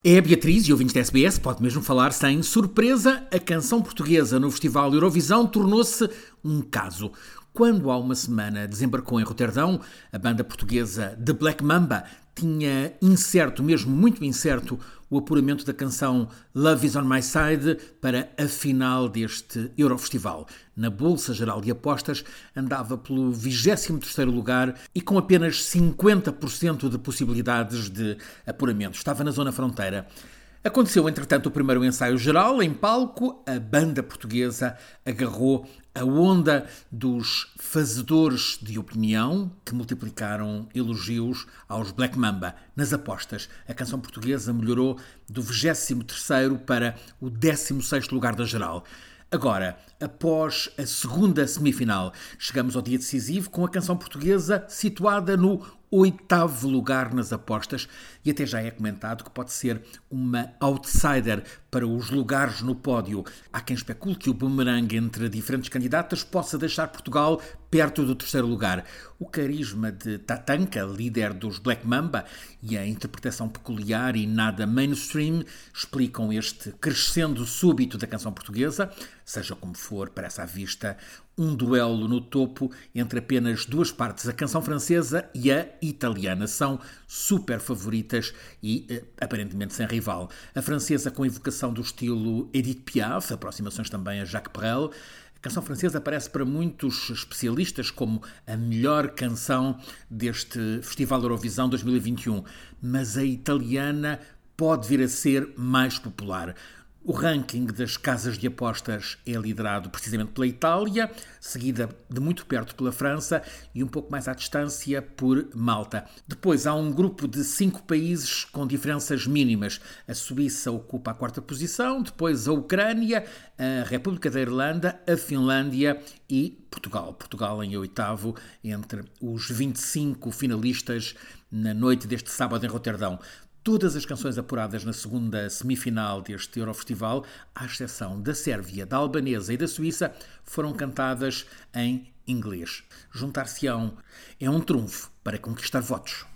É a Beatriz e ouvintes da SBS, pode mesmo falar sem surpresa, a canção portuguesa no Festival Eurovisão tornou-se um caso. Quando há uma semana desembarcou em Roterdão, a banda portuguesa The Black Mamba tinha incerto, mesmo muito incerto, o apuramento da canção Love Is On My Side para a final deste Eurofestival. Na Bolsa Geral de Apostas andava pelo 23º lugar e com apenas 50% de possibilidades de apuramento. Estava na zona fronteira. Aconteceu, entretanto, o primeiro ensaio geral. Em palco, a banda portuguesa agarrou a onda dos fazedores de opinião que multiplicaram elogios aos Black Mamba. Nas apostas, a canção portuguesa melhorou do 23º para o 16º lugar da geral. Agora, após a segunda semifinal, chegamos ao dia decisivo com a canção portuguesa situada no 8º lugar nas apostas e até já é comentado que pode ser uma outsider para os lugares no pódio. Há quem especule que o boomerang entre diferentes candidatas possa deixar Portugal perto do 3º lugar. O carisma de Tatanka, líder dos Black Mamba, e a interpretação peculiar e nada mainstream explicam este crescendo súbito da canção portuguesa. Seja como for, parece à vista um duelo no topo entre apenas duas partes, a canção francesa e a italiana. São super favoritas e aparentemente sem rival. A francesa com evocação do estilo Edith Piaf, aproximações também a Jacques Brel. A canção francesa aparece para muitos especialistas como a melhor canção deste Festival Eurovisão 2021, mas a italiana pode vir a ser mais popular. O ranking das casas de apostas é liderado precisamente pela Itália, seguida de muito perto pela França e um pouco mais à distância por Malta. Depois há um grupo de 5 países com diferenças mínimas. A Suíça ocupa a 4ª posição, depois a Ucrânia, a República da Irlanda, a Finlândia e Portugal. Portugal em 8º entre os 25 finalistas na noite deste sábado em Roterdão. Todas as canções apuradas na segunda semifinal deste Eurofestival, à exceção da Sérvia, da Albanesa e da Suíça, foram cantadas em inglês. Juntar-se-ão é um trunfo para conquistar votos.